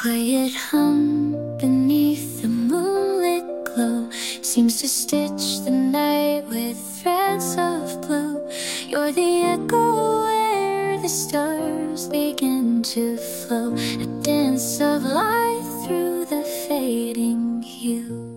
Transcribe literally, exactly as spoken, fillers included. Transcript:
quiet hum beneath the moonlit glow seems to stitch the night with threads of blue. You're the echo where the stars begin to flow, a dance of light through the fading hue.